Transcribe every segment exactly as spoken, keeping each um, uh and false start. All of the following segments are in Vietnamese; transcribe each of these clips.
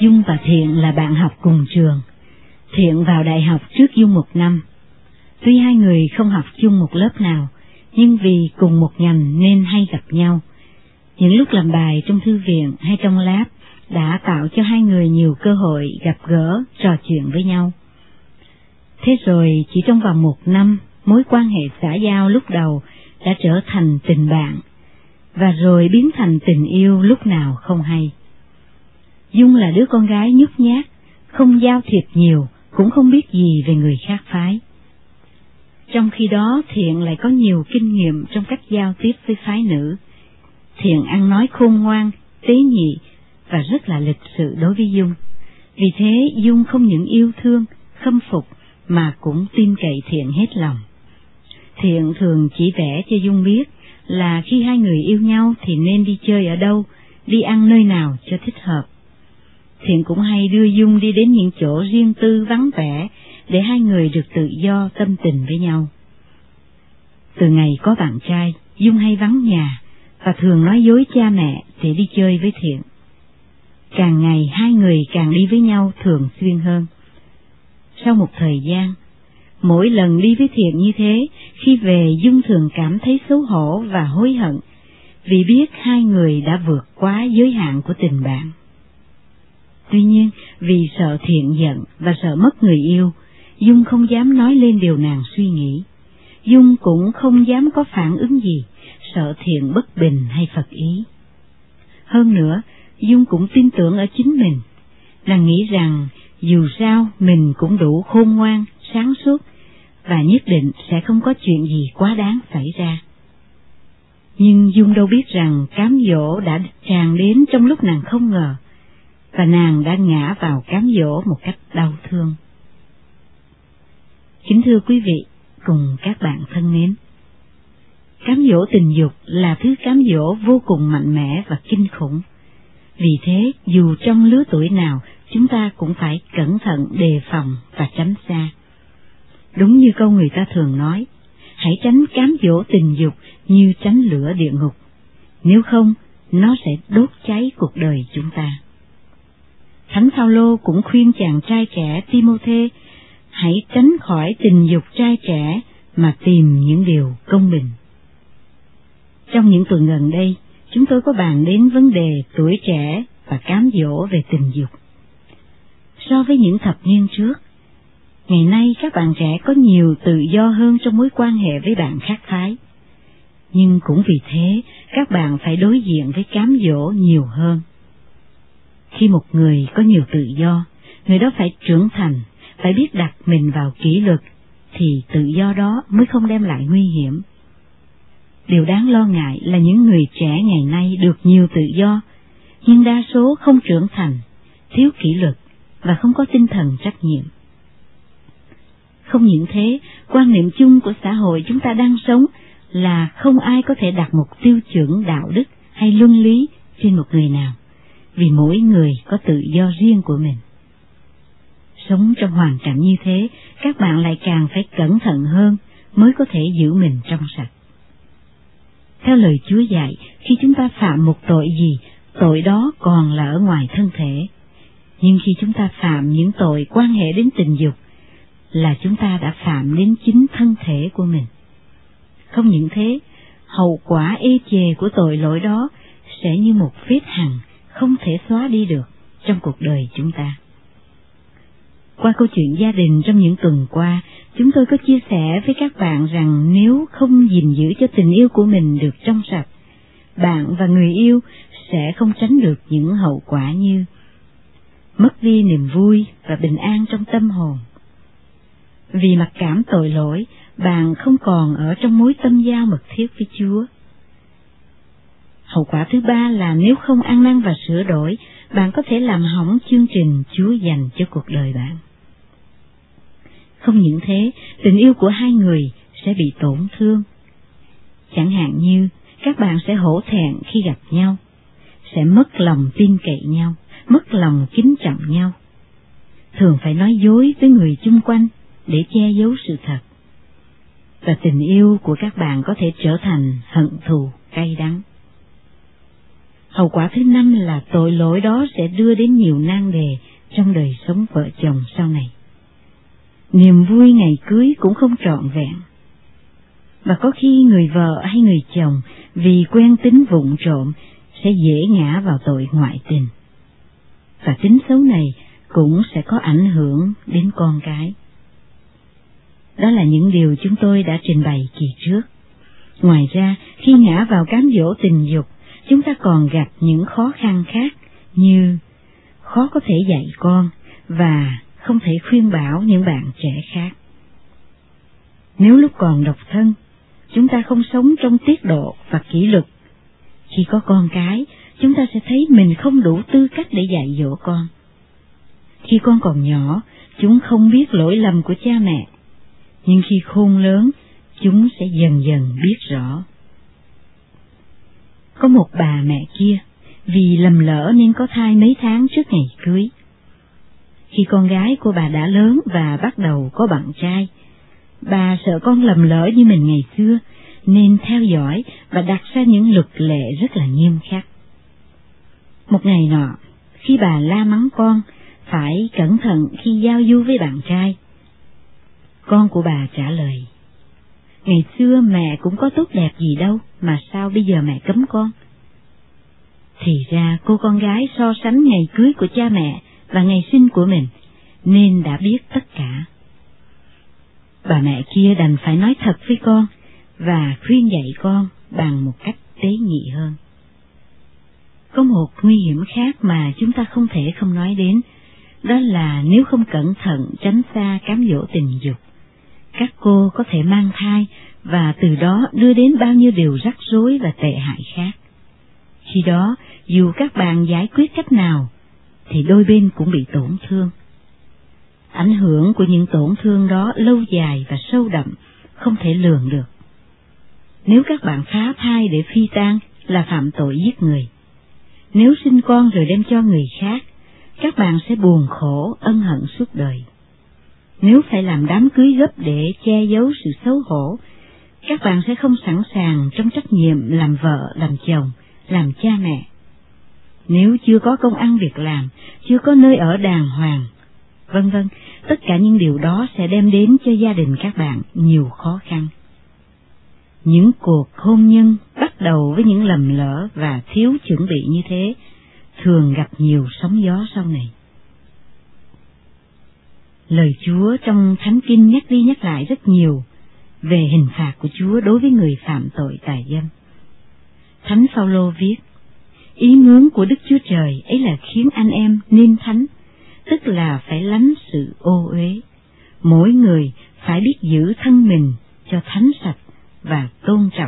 Dung và Thiện là bạn học cùng trường. Thiện vào đại học trước Dung một năm. Tuy hai người không học chung một lớp nào, nhưng vì cùng một ngành nên hay gặp nhau. Những lúc làm bài trong thư viện hay trong lab đã tạo cho hai người nhiều cơ hội gặp gỡ, trò chuyện với nhau. Thế rồi chỉ trong vòng một năm, mối quan hệ xã giao lúc đầu đã trở thành tình bạn, và rồi biến thành tình yêu lúc nào không hay. Dung là đứa con gái nhút nhát, không giao thiệp nhiều, cũng không biết gì về người khác phái. Trong khi đó Thiện lại có nhiều kinh nghiệm trong cách giao tiếp với phái nữ. Thiện ăn nói khôn ngoan, tế nhị và rất là lịch sự đối với Dung. Vì thế Dung không những yêu thương, khâm phục mà cũng tin cậy Thiện hết lòng. Thiện thường chỉ vẽ cho Dung biết là khi hai người yêu nhau thì nên đi chơi ở đâu, đi ăn nơi nào cho thích hợp. Thiện cũng hay đưa Dung đi đến những chỗ riêng tư vắng vẻ để hai người được tự do tâm tình với nhau. Từ ngày có bạn trai, Dung hay vắng nhà và thường nói dối cha mẹ để đi chơi với Thiện. Càng ngày hai người càng đi với nhau thường xuyên hơn. Sau một thời gian, mỗi lần đi với Thiện như thế, khi về Dung thường cảm thấy xấu hổ và hối hận, vì biết hai người đã vượt quá giới hạn của tình bạn. Tuy nhiên, vì sợ Thiện giận và sợ mất người yêu, Dung không dám nói lên điều nàng suy nghĩ. Dung cũng không dám có phản ứng gì, sợ Thiện bất bình hay phật ý. Hơn nữa, Dung cũng tin tưởng ở chính mình. Nàng nghĩ rằng dù sao mình cũng đủ khôn ngoan, sáng suốt, và nhất định sẽ không có chuyện gì quá đáng xảy ra. Nhưng Dung đâu biết rằng cám dỗ đã tràn đến trong lúc nàng không ngờ, và nàng đã ngã vào cám dỗ một cách đau thương. Kính thưa quý vị cùng các bạn thân mến, cám dỗ tình dục là thứ cám dỗ vô cùng mạnh mẽ và kinh khủng. Vì thế, dù trong lứa tuổi nào, chúng ta cũng phải cẩn thận đề phòng và tránh xa. Đúng như câu người ta thường nói, hãy tránh cám dỗ tình dục như tránh lửa địa ngục, nếu không, nó sẽ đốt cháy cuộc đời chúng ta. Thánh Phaolô cũng khuyên chàng trai trẻ Timôthê hãy tránh khỏi tình dục trai trẻ mà tìm những điều công bình. Trong những tuần gần đây, chúng tôi có bàn đến vấn đề tuổi trẻ và cám dỗ về tình dục. So với những thập niên trước, ngày nay các bạn trẻ có nhiều tự do hơn trong mối quan hệ với bạn khác phái. Nhưng cũng vì thế, các bạn phải đối diện với cám dỗ nhiều hơn. Khi một người có nhiều tự do, người đó phải trưởng thành, phải biết đặt mình vào kỷ luật, thì tự do đó mới không đem lại nguy hiểm. Điều đáng lo ngại là những người trẻ ngày nay được nhiều tự do, nhưng đa số không trưởng thành, thiếu kỷ luật và không có tinh thần trách nhiệm. Không những thế, quan niệm chung của xã hội chúng ta đang sống là không ai có thể đặt một tiêu chuẩn đạo đức hay luân lý trên một người nào, vì mỗi người có tự do riêng của mình. Sống trong hoàn cảnh như thế, các bạn lại càng phải cẩn thận hơn mới có thể giữ mình trong sạch. Theo lời Chúa dạy, khi chúng ta phạm một tội gì, tội đó còn là ở ngoài thân thể. Nhưng khi chúng ta phạm những tội quan hệ đến tình dục, là chúng ta đã phạm đến chính thân thể của mình. Không những thế, hậu quả ê chề của tội lỗi đó sẽ như một vết hằn không thể xóa đi được trong cuộc đời chúng ta. Qua câu chuyện gia đình trong những tuần qua, chúng tôi có chia sẻ với các bạn rằng nếu không gìn giữ cho tình yêu của mình được trong sạch, bạn và người yêu sẽ không tránh được những hậu quả như mất đi niềm vui và bình an trong tâm hồn. Vì mặc cảm tội lỗi, bạn không còn ở trong mối tâm giao mật thiết với Chúa. Hậu quả thứ ba là nếu không ăn năn và sửa đổi, bạn có thể làm hỏng chương trình Chúa dành cho cuộc đời bạn. Không những thế, tình yêu của hai người sẽ bị tổn thương. Chẳng hạn như các bạn sẽ hổ thẹn khi gặp nhau, sẽ mất lòng tin cậy nhau, mất lòng kính trọng nhau, thường phải nói dối với người chung quanh để che giấu sự thật. Và tình yêu của các bạn có thể trở thành hận thù cay đắng. Hậu quả thứ năm là tội lỗi đó sẽ đưa đến nhiều nan đề trong đời sống vợ chồng sau này. Niềm vui ngày cưới cũng không trọn vẹn. Và có khi người vợ hay người chồng vì quen tính vụng trộm sẽ dễ ngã vào tội ngoại tình. Và tính xấu này cũng sẽ có ảnh hưởng đến con cái. Đó là những điều chúng tôi đã trình bày kỳ trước. Ngoài ra, khi ngã vào cám dỗ tình dục, chúng ta còn gặp những khó khăn khác như khó có thể dạy con và không thể khuyên bảo những bạn trẻ khác. Nếu lúc còn độc thân, chúng ta không sống trong tiết độ và kỷ luật, khi có con cái, chúng ta sẽ thấy mình không đủ tư cách để dạy dỗ con. Khi con còn nhỏ, chúng không biết lỗi lầm của cha mẹ, nhưng khi khôn lớn, chúng sẽ dần dần biết rõ. Có một bà mẹ kia, vì lầm lỡ nên có thai mấy tháng trước ngày cưới. Khi con gái của bà đã lớn và bắt đầu có bạn trai, bà sợ con lầm lỡ như mình ngày xưa, nên theo dõi và đặt ra những luật lệ rất là nghiêm khắc. Một ngày nọ, khi bà la mắng con phải cẩn thận khi giao du với bạn trai, con của bà trả lời: ngày xưa mẹ cũng có tốt đẹp gì đâu, mà sao bây giờ mẹ cấm con? Thì ra cô con gái so sánh ngày cưới của cha mẹ và ngày sinh của mình, nên đã biết tất cả. Bà mẹ kia đành phải nói thật với con và khuyên dạy con bằng một cách tế nhị hơn. Có một nguy hiểm khác mà chúng ta không thể không nói đến, đó là nếu không cẩn thận tránh xa cám dỗ tình dục, các cô có thể mang thai và từ đó đưa đến bao nhiêu điều rắc rối và tệ hại khác. Khi đó, dù các bạn giải quyết cách nào, thì đôi bên cũng bị tổn thương. Ảnh hưởng của những tổn thương đó lâu dài và sâu đậm, không thể lường được. Nếu các bạn phá thai để phi tang là phạm tội giết người. Nếu sinh con rồi đem cho người khác, các bạn sẽ buồn khổ, ân hận suốt đời. Nếu phải làm đám cưới gấp để che giấu sự xấu hổ, các bạn sẽ không sẵn sàng trong trách nhiệm làm vợ, làm chồng, làm cha mẹ. Nếu chưa có công ăn việc làm, chưa có nơi ở đàng hoàng, vân vân, tất cả những điều đó sẽ đem đến cho gia đình các bạn nhiều khó khăn. Những cuộc hôn nhân bắt đầu với những lầm lỡ và thiếu chuẩn bị như thế, thường gặp nhiều sóng gió sau này. Lời Chúa trong Thánh Kinh nhắc đi nhắc lại rất nhiều về hình phạt của Chúa đối với người phạm tội tà dâm. Thánh Phaolô viết: ý muốn của Đức Chúa Trời ấy là khiến anh em nên thánh, tức là phải lánh sự ô uế. Mỗi người phải biết giữ thân mình cho thánh sạch và tôn trọng.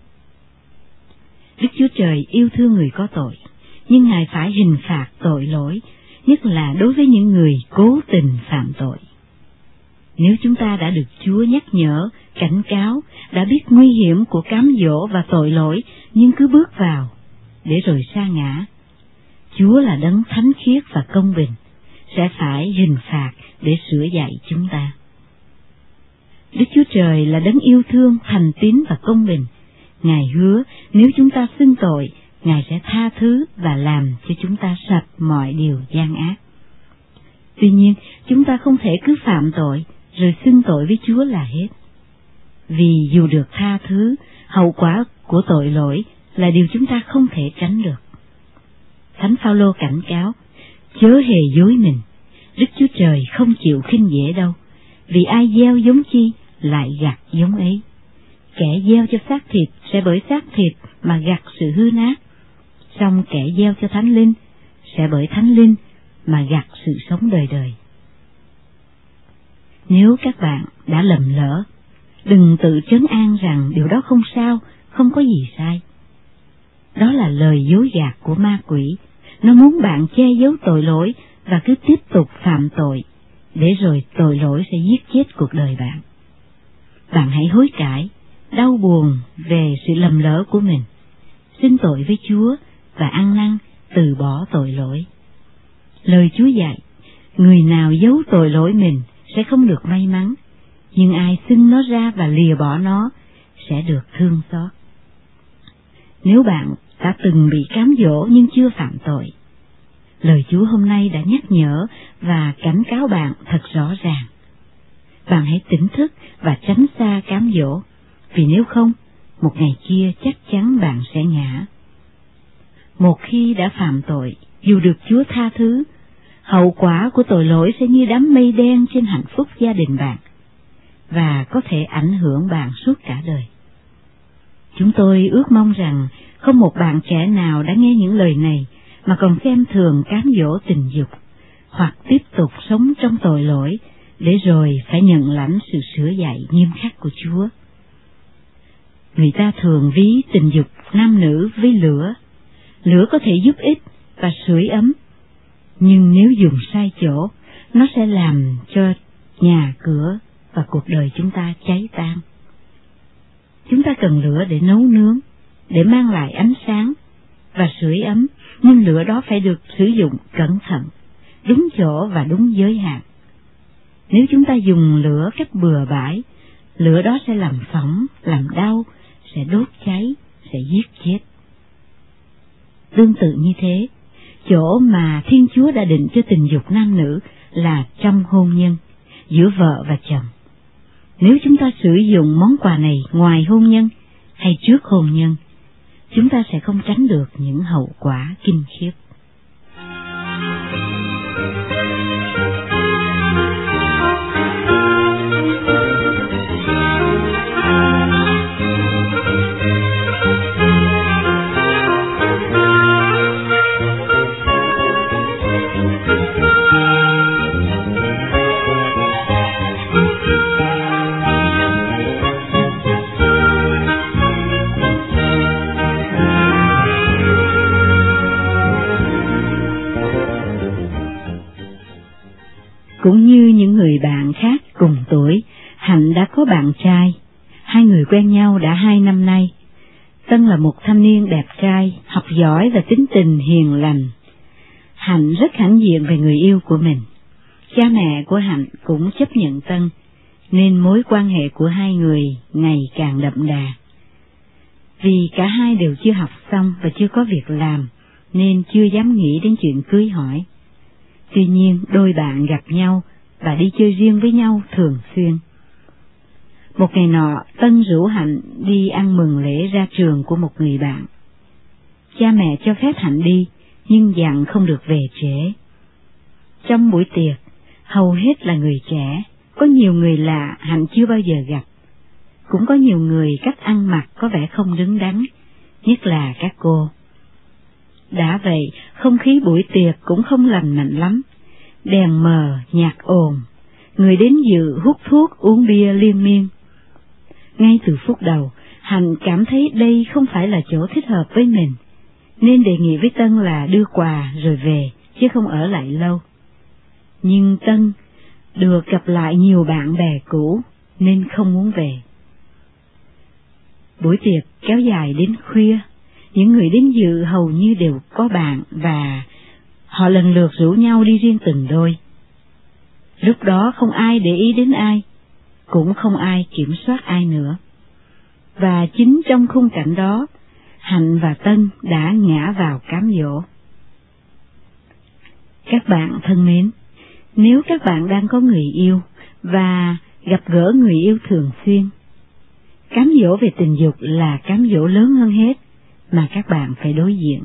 Đức Chúa Trời yêu thương người có tội, nhưng Ngài phải hình phạt tội lỗi, nhất là đối với những người cố tình phạm tội. Nếu chúng ta đã được Chúa nhắc nhở, cảnh cáo, đã biết nguy hiểm của cám dỗ và tội lỗi, nhưng cứ bước vào, để rồi sa ngã, Chúa là đấng thánh khiết và công bình, sẽ phải hình phạt để sửa dạy chúng ta. Đức Chúa Trời là đấng yêu thương, thành tín và công bình. Ngài hứa nếu chúng ta xưng tội, Ngài sẽ tha thứ và làm cho chúng ta sạch mọi điều gian ác. Tuy nhiên, chúng ta không thể cứ phạm tội rồi xưng tội với Chúa là hết. Vì dù được tha thứ, hậu quả của tội lỗi là điều chúng ta không thể tránh được. Thánh Phaolô cảnh cáo: chớ hề dối mình, Đức Chúa Trời không chịu khinh dễ đâu, vì ai gieo giống chi lại gặt giống ấy. Kẻ gieo cho xác thịt sẽ bởi xác thịt mà gặt sự hư nát, song kẻ gieo cho thánh linh sẽ bởi thánh linh mà gặt sự sống đời đời. Nếu các bạn đã lầm lỡ, đừng tự trấn an rằng điều đó không sao, không có gì sai. Đó là lời dối gạt của ma quỷ. Nó muốn bạn che giấu tội lỗi và cứ tiếp tục phạm tội, để rồi tội lỗi sẽ giết chết cuộc đời bạn. Bạn hãy hối cải, đau buồn về sự lầm lỡ của mình, xin tội với Chúa và ăn năn từ bỏ tội lỗi. Lời Chúa dạy, người nào giấu tội lỗi mình sẽ không được may mắn, nhưng ai xưng nó ra và lìa bỏ nó sẽ được thương xót. Nếu bạn đã từng bị cám dỗ nhưng chưa phạm tội. Lời Chúa hôm nay đã nhắc nhở và cảnh cáo bạn thật rõ ràng. Bạn hãy tỉnh thức và tránh xa cám dỗ, vì nếu không, một ngày kia chắc chắn bạn sẽ ngã. Một khi đã phạm tội, dù được Chúa tha thứ, hậu quả của tội lỗi sẽ như đám mây đen trên hạnh phúc gia đình bạn, và có thể ảnh hưởng bạn suốt cả đời. Chúng tôi ước mong rằng không một bạn trẻ nào đã nghe những lời này mà còn xem thường cám dỗ tình dục, hoặc tiếp tục sống trong tội lỗi, để rồi phải nhận lãnh sự sửa dạy nghiêm khắc của Chúa. Người ta thường ví tình dục nam nữ với lửa. Lửa có thể giúp ích và sưởi ấm, nhưng nếu dùng sai chỗ, nó sẽ làm cho nhà cửa và cuộc đời chúng ta cháy tan. Chúng ta cần lửa để nấu nướng, để mang lại ánh sáng và sưởi ấm, nhưng lửa đó phải được sử dụng cẩn thận, đúng chỗ và đúng giới hạn. Nếu chúng ta dùng lửa cách bừa bãi, lửa đó sẽ làm phỏng, làm đau, sẽ đốt cháy, sẽ giết chết. Tương tự như thế, chỗ mà Thiên Chúa đã định cho tình dục nam nữ là trong hôn nhân, giữa vợ và chồng. Nếu chúng ta sử dụng món quà này ngoài hôn nhân hay trước hôn nhân, chúng ta sẽ không tránh được những hậu quả kinh khiếp. Cũng như những người bạn khác cùng tuổi, Hạnh đã có bạn trai. Hai người quen nhau đã hai năm nay. Tân là một thanh niên đẹp trai, học giỏi và tính tình hiền lành. Hạnh rất hãnh diện về người yêu của mình. Cha mẹ của Hạnh cũng chấp nhận Tân, nên mối quan hệ của hai người ngày càng đậm đà. Vì cả hai đều chưa học xong và chưa có việc làm, nên chưa dám nghĩ đến chuyện cưới hỏi. Tuy nhiên, đôi bạn gặp nhau và đi chơi riêng với nhau thường xuyên. Một ngày nọ, Tân rủ Hạnh đi ăn mừng lễ ra trường của một người bạn. Cha mẹ cho phép Hạnh đi, nhưng dặn không được về trễ. Trong buổi tiệc, hầu hết là người trẻ, có nhiều người lạ Hạnh chưa bao giờ gặp. Cũng có nhiều người cách ăn mặc có vẻ không đứng đắn, nhất là các cô. Đã vậy, không khí buổi tiệc cũng không lành mạnh lắm, đèn mờ, nhạc ồn, người đến dự hút thuốc uống bia liên miên. Ngay từ phút đầu, Hạnh cảm thấy đây không phải là chỗ thích hợp với mình, nên đề nghị với Tân là đưa quà rồi về, chứ không ở lại lâu. Nhưng Tân được gặp lại nhiều bạn bè cũ, nên không muốn về. Buổi tiệc kéo dài đến khuya, những người đến dự hầu như đều có bạn và họ lần lượt rủ nhau đi riêng từng đôi. Lúc đó không ai để ý đến ai, cũng không ai kiểm soát ai nữa. Và chính trong khung cảnh đó, Hạnh và Tân đã ngã vào cám dỗ. Các bạn thân mến, nếu các bạn đang có người yêu và gặp gỡ người yêu thường xuyên, cám dỗ về tình dục là cám dỗ lớn hơn hết mà các bạn phải đối diện.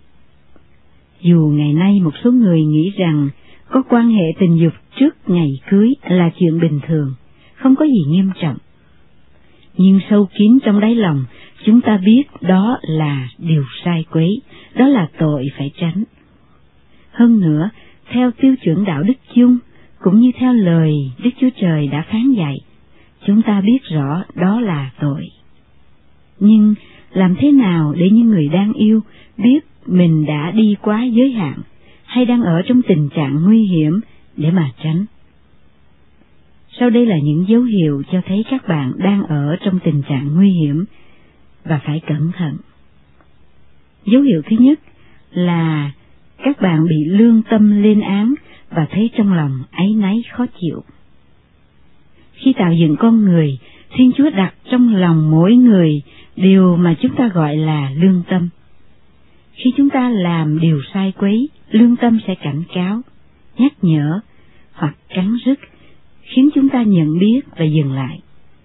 Dù ngày nay một số người nghĩ rằng có quan hệ tình dục trước ngày cưới là chuyện bình thường, không có gì nghiêm trọng, nhưng sâu kín trong đáy lòng chúng ta biết đó là điều sai quấy, đó là tội phải tránh. Hơn nữa, theo tiêu chuẩn đạo đức chung, cũng như theo lời Đức Chúa Trời đã phán dạy, chúng ta biết rõ đó là tội. Nhưng làm thế nào để những người đang yêu biết mình đã đi quá giới hạn, hay đang ở trong tình trạng nguy hiểm để mà tránh? Sau đây là những dấu hiệu cho thấy các bạn đang ở trong tình trạng nguy hiểm và phải cẩn thận. Dấu hiệu thứ nhất là các bạn bị lương tâm lên án và thấy trong lòng áy náy khó chịu. Khi tạo dựng con người, Thiên Chúa đặt trong lòng mỗi người điều mà chúng ta gọi là lương tâm. Khi chúng ta làm điều sai quấy, lương tâm sẽ cảnh cáo, nhắc nhở hoặc cắn rứt, khiến chúng ta nhận biết và dừng lại.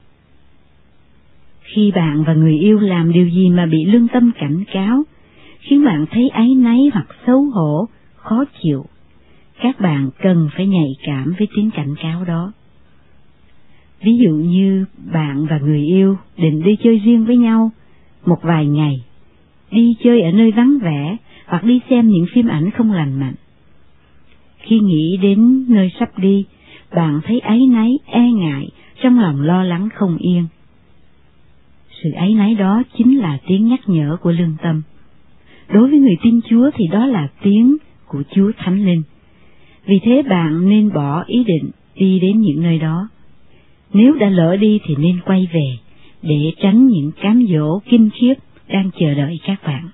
Khi bạn và người yêu làm điều gì mà bị lương tâm cảnh cáo, khiến bạn thấy áy náy hoặc xấu hổ, khó chịu, các bạn cần phải nhạy cảm với tiếng cảnh cáo đó. Ví dụ như bạn và người yêu định đi chơi riêng với nhau một vài ngày, đi chơi ở nơi vắng vẻ hoặc đi xem những phim ảnh không lành mạnh. Khi nghĩ đến nơi sắp đi, bạn thấy áy náy, e ngại, trong lòng lo lắng không yên. Sự áy náy đó chính là tiếng nhắc nhở của lương tâm. Đối với người tin Chúa thì đó là tiếng của Chúa Thánh Linh. Vì thế bạn nên bỏ ý định đi đến những nơi đó. Nếu đã lỡ đi thì nên quay về, để tránh những cám dỗ kinh khiếp đang chờ đợi các bạn.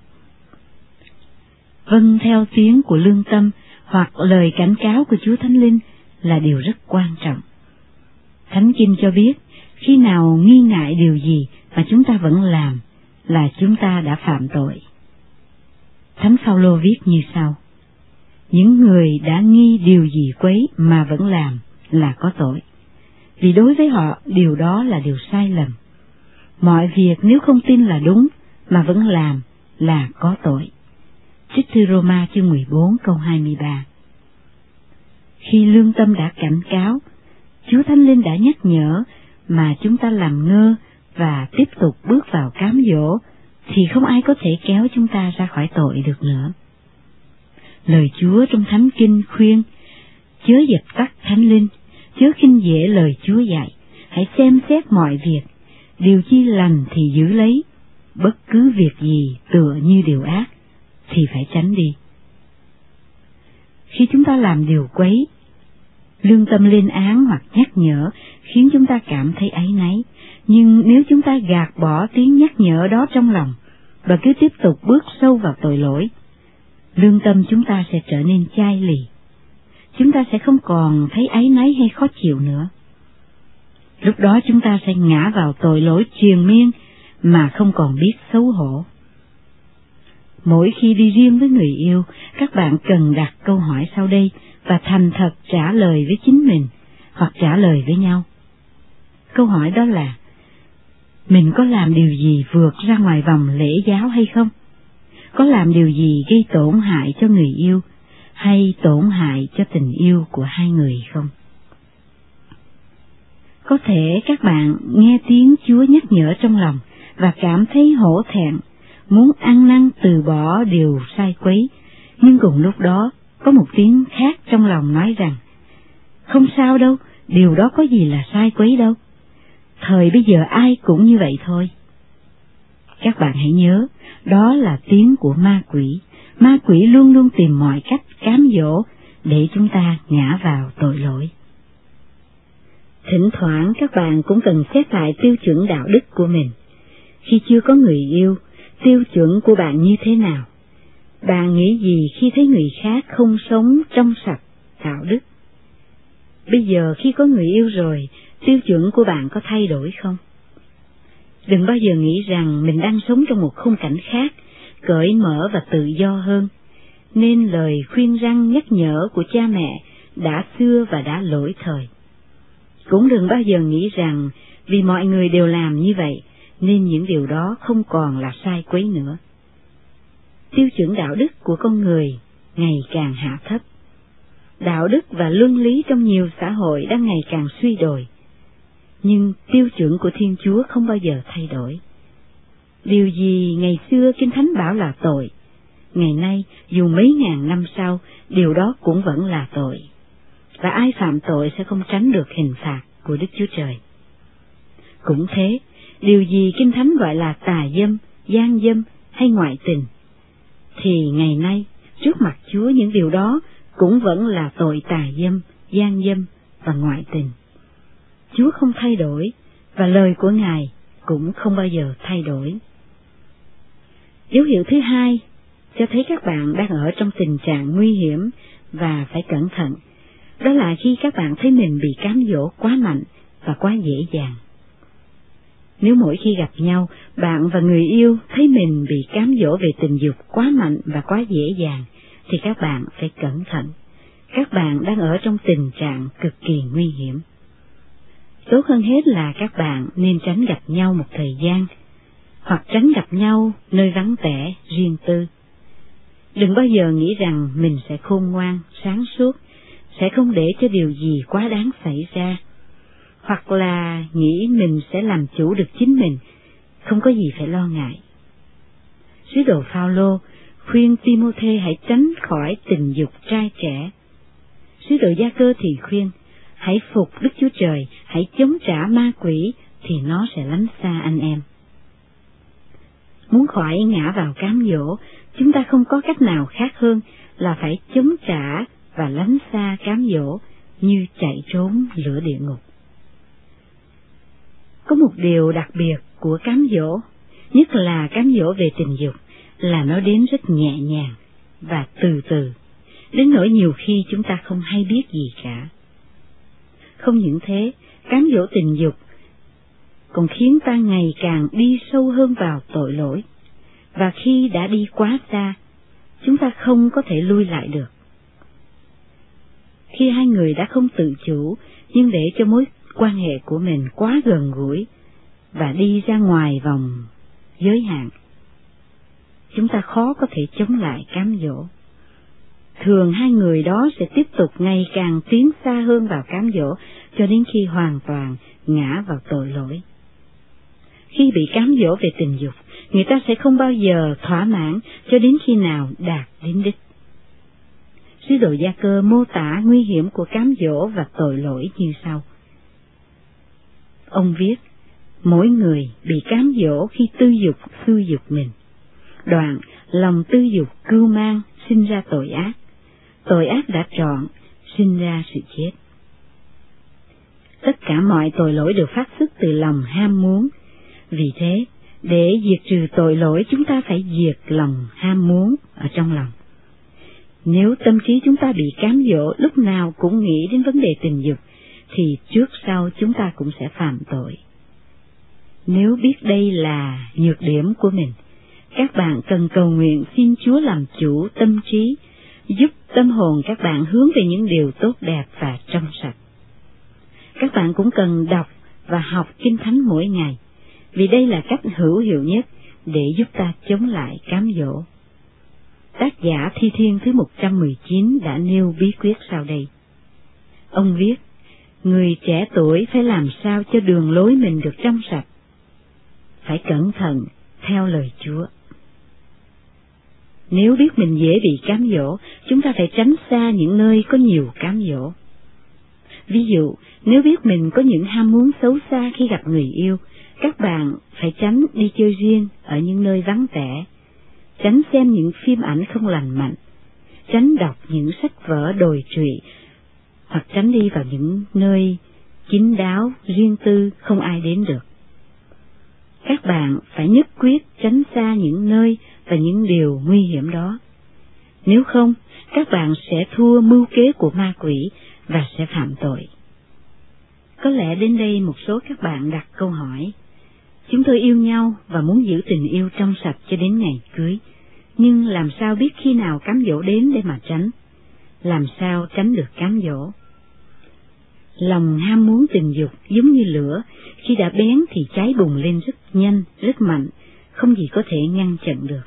Vâng theo tiếng của lương tâm hoặc lời cảnh cáo của Chúa Thánh Linh là điều rất quan trọng. Thánh Kinh cho biết, khi nào nghi ngại điều gì mà chúng ta vẫn làm, là chúng ta đã phạm tội. Thánh Phaolô viết như sau: những người đã nghi điều gì quấy mà vẫn làm là có tội, vì đối với họ điều đó là điều sai lầm. Mọi việc nếu không tin là đúng mà vẫn làm là có tội. Trích thư Roma chương mười bốn câu hai mươi ba. Khi lương tâm đã cảnh cáo, Chúa Thánh Linh đã nhắc nhở mà chúng ta làm ngơ và tiếp tục bước vào cám dỗ, thì không ai có thể kéo chúng ta ra khỏi tội được nữa. Lời Chúa trong Thánh Kinh khuyên, chớ dập tắt Thánh Linh, chớ khinh dễ lời Chúa dạy, hãy xem xét mọi việc, điều chi lành thì giữ lấy, bất cứ việc gì tựa như điều ác thì phải tránh đi. Khi chúng ta làm điều quấy, lương tâm lên án hoặc nhắc nhở khiến chúng ta cảm thấy áy náy, nhưng nếu chúng ta gạt bỏ tiếng nhắc nhở đó trong lòng và cứ tiếp tục bước sâu vào tội lỗi, lương tâm chúng ta sẽ trở nên chai lì. Chúng ta sẽ không còn thấy áy náy hay khó chịu nữa. Lúc đó chúng ta sẽ ngã vào tội lỗi triền miên mà không còn biết xấu hổ. Mỗi khi đi riêng với người yêu, các bạn cần đặt câu hỏi sau đây và thành thật trả lời với chính mình hoặc trả lời với nhau. Câu hỏi đó là: mình có làm điều gì vượt ra ngoài vòng lễ giáo hay không? Có làm điều gì gây tổn hại cho người yêu hay tổn hại cho tình yêu của hai người không? Có thể các bạn nghe tiếng Chúa nhắc nhở trong lòng và cảm thấy hổ thẹn, muốn ăn năn từ bỏ điều sai quấy, nhưng cùng lúc đó có một tiếng khác trong lòng nói rằng: không sao đâu, điều đó có gì là sai quấy đâu. Thời bây giờ ai cũng như vậy thôi. Các bạn hãy nhớ, đó là tiếng của ma quỷ. Ma quỷ luôn luôn tìm mọi cách cám dỗ để chúng ta ngã vào tội lỗi. Thỉnh thoảng các bạn cũng cần xét lại tiêu chuẩn đạo đức của mình. Khi chưa có người yêu, tiêu chuẩn của bạn như thế nào? Bạn nghĩ gì khi thấy người khác không sống trong sạch đạo đức? Bây giờ khi có người yêu rồi, tiêu chuẩn của bạn có thay đổi không? Đừng bao giờ nghĩ rằng mình đang sống trong một khung cảnh khác, cởi mở và tự do hơn, nên lời khuyên răn nhắc nhở của cha mẹ đã xưa và đã lỗi thời. Cũng đừng bao giờ nghĩ rằng vì mọi người đều làm như vậy, nên những điều đó không còn là sai quấy nữa. Tiêu chuẩn đạo đức của con người ngày càng hạ thấp. Đạo đức và luân lý trong nhiều xã hội đang ngày càng suy đồi. Nhưng tiêu chuẩn của Thiên Chúa không bao giờ thay đổi. Điều gì ngày xưa Kinh Thánh bảo là tội, ngày nay dù mấy ngàn năm sau, điều đó cũng vẫn là tội. Và ai phạm tội sẽ không tránh được hình phạt của Đức Chúa Trời. Cũng thế, điều gì Kinh Thánh gọi là tà dâm, gian dâm hay ngoại tình, thì ngày nay trước mặt Chúa những điều đó cũng vẫn là tội tà dâm, gian dâm và ngoại tình. Chúa không thay đổi và lời của Ngài cũng không bao giờ thay đổi. Dấu hiệu thứ hai cho thấy các bạn đang ở trong tình trạng nguy hiểm và phải cẩn thận, đó là khi các bạn thấy mình bị cám dỗ quá mạnh và quá dễ dàng. Nếu mỗi khi gặp nhau, bạn và người yêu thấy mình bị cám dỗ về tình dục quá mạnh và quá dễ dàng, thì các bạn phải cẩn thận. Các bạn đang ở trong tình trạng cực kỳ nguy hiểm. Tốt hơn hết là các bạn nên tránh gặp nhau một thời gian, hoặc tránh gặp nhau nơi vắng vẻ, riêng tư. Đừng bao giờ nghĩ rằng mình sẽ khôn ngoan, sáng suốt, sẽ không để cho điều gì quá đáng xảy ra, hoặc là nghĩ mình sẽ làm chủ được chính mình, không có gì phải lo ngại. Sứ đồ Phao-lô khuyên Ti-mô-thê hãy tránh khỏi tình dục trai trẻ. Sứ đồ Gia-cơ thì khuyên, hãy phục Đức Chúa Trời, hãy chống trả ma quỷ, thì nó sẽ lánh xa anh em. Muốn khỏi ngã vào cám dỗ, chúng ta không có cách nào khác hơn là phải chống trả và lánh xa cám dỗ như chạy trốn lửa địa ngục. Có một điều đặc biệt của cám dỗ, nhất là cám dỗ về tình dục, là nó đến rất nhẹ nhàng và từ từ, đến nỗi nhiều khi chúng ta không hay biết gì cả. Không những thế, cám dỗ tình dục còn khiến ta ngày càng đi sâu hơn vào tội lỗi, và khi đã đi quá xa, chúng ta không có thể lui lại được. Khi hai người đã không tự chủ, nhưng để cho mối quan hệ của mình quá gần gũi và đi ra ngoài vòng giới hạn, chúng ta khó có thể chống lại cám dỗ. Thường hai người đó sẽ tiếp tục ngày càng tiến xa hơn vào cám dỗ cho đến khi hoàn toàn ngã vào tội lỗi. Khi bị cám dỗ về tình dục, người ta sẽ không bao giờ thỏa mãn cho đến khi nào đạt đến đích. Sứ đồ Gia-cơ mô tả nguy hiểm của cám dỗ và tội lỗi như sau. Ông viết, mỗi người bị cám dỗ khi tư dục xui dục mình. Đoạn, lòng tư dục cưu mang sinh ra tội ác. Tội ác đã trọn, sinh ra sự chết. Tất cả mọi tội lỗi đều phát xuất từ lòng ham muốn. Vì thế, để diệt trừ tội lỗi, chúng ta phải diệt lòng ham muốn ở trong lòng. Nếu tâm trí chúng ta bị cám dỗ lúc nào cũng nghĩ đến vấn đề tình dục, thì trước sau chúng ta cũng sẽ phạm tội. Nếu biết đây là nhược điểm của mình, các bạn cần cầu nguyện xin Chúa làm chủ tâm trí, giúp tâm hồn các bạn hướng về những điều tốt đẹp và trong sạch. Các bạn cũng cần đọc và học Kinh Thánh mỗi ngày, vì đây là cách hữu hiệu nhất để giúp ta chống lại cám dỗ. Tác giả Thi Thiên thứ một trăm mười chín đã nêu bí quyết sau đây. Ông viết, người trẻ tuổi phải làm sao cho đường lối mình được trong sạch. Phải cẩn thận theo lời Chúa. Nếu biết mình dễ bị cám dỗ, chúng ta phải tránh xa những nơi có nhiều cám dỗ. Ví dụ, nếu biết mình có những ham muốn xấu xa khi gặp người yêu, các bạn phải tránh đi chơi riêng ở những nơi vắng vẻ, tránh xem những phim ảnh không lành mạnh, tránh đọc những sách vở đồi trụy, hoặc tránh đi vào những nơi kín đáo, riêng tư, không ai đến được. Các bạn phải nhất quyết tránh xa những nơi và những điều nguy hiểm đó. Nếu không, các bạn sẽ thua mưu kế của ma quỷ và sẽ phạm tội. Có lẽ đến đây một số các bạn đặt câu hỏi, chúng tôi yêu nhau và muốn giữ tình yêu trong sạch cho đến ngày cưới, nhưng làm sao biết khi nào cám dỗ đến để mà tránh? Làm sao tránh được cám dỗ? Lòng ham muốn tình dục giống như lửa, khi đã bén thì cháy bùng lên rất nhanh, rất mạnh, không gì có thể ngăn chặn được.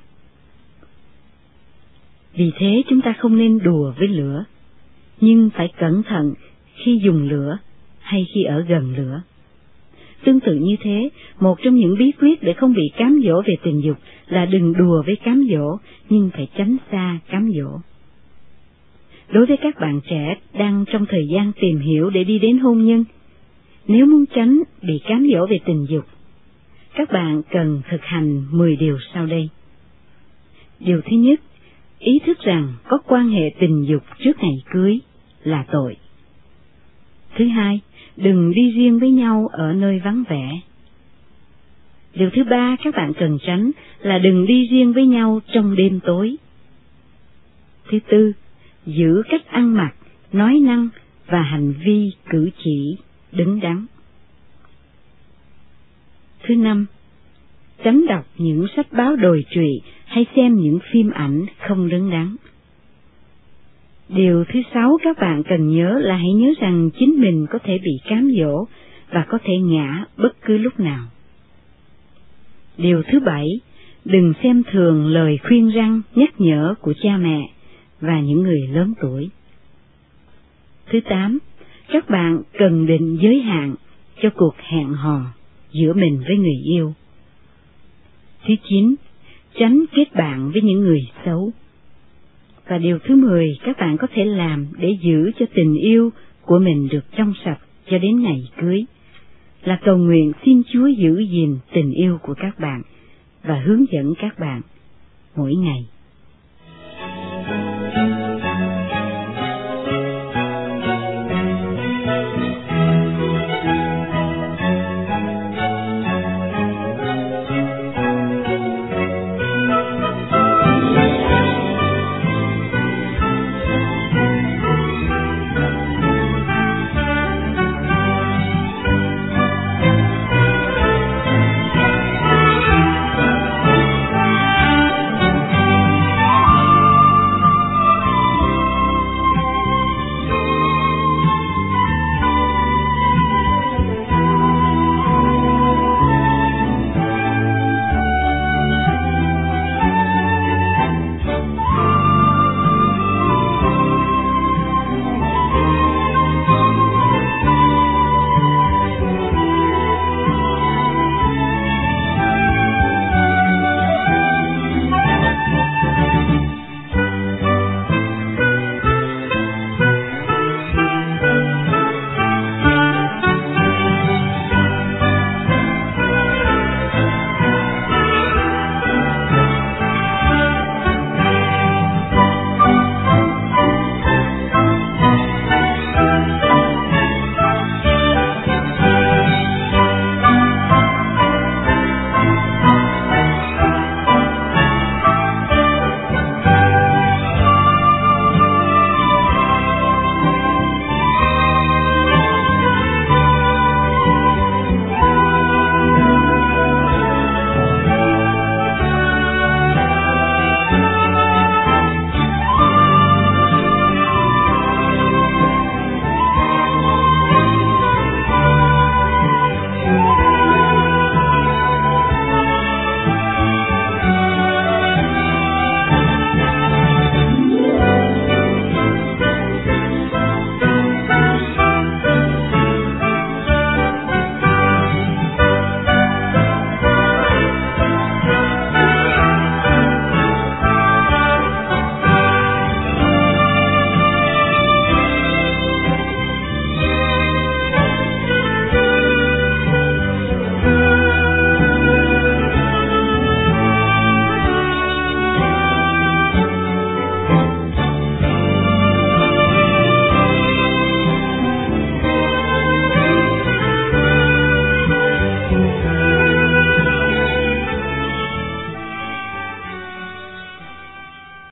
Vì thế chúng ta không nên đùa với lửa, nhưng phải cẩn thận khi dùng lửa hay khi ở gần lửa. Tương tự như thế, một trong những bí quyết để không bị cám dỗ về tình dục là đừng đùa với cám dỗ, nhưng phải tránh xa cám dỗ. Đối với các bạn trẻ đang trong thời gian tìm hiểu để đi đến hôn nhân, nếu muốn tránh bị cám dỗ về tình dục, các bạn cần thực hành mười điều sau đây. Điều thứ nhất, ý thức rằng có quan hệ tình dục trước ngày cưới là tội. Thứ hai, đừng đi riêng với nhau ở nơi vắng vẻ. Điều thứ ba các bạn cần tránh là đừng đi riêng với nhau trong đêm tối. Thứ tư, giữ cách ăn mặc, nói năng và hành vi cử chỉ đứng đắn. Thứ năm, tránh đọc những sách báo đồi trụy hay xem những phim ảnh không đứng đắn. Điều thứ sáu các bạn cần nhớ là hãy nhớ rằng chính mình có thể bị cám dỗ và có thể ngã bất cứ lúc nào. Điều thứ bảy, đừng xem thường lời khuyên răn, nhắc nhở của cha mẹ và những người lớn tuổi. Thứ tám, các bạn cần định giới hạn cho cuộc hẹn hò giữa mình với người yêu. Thứ chín, tránh kết bạn với những người xấu. Và điều thứ mười các bạn có thể làm để giữ cho tình yêu của mình được trong sạch cho đến ngày cưới là cầu nguyện xin Chúa giữ gìn tình yêu của các bạn và hướng dẫn các bạn mỗi ngày.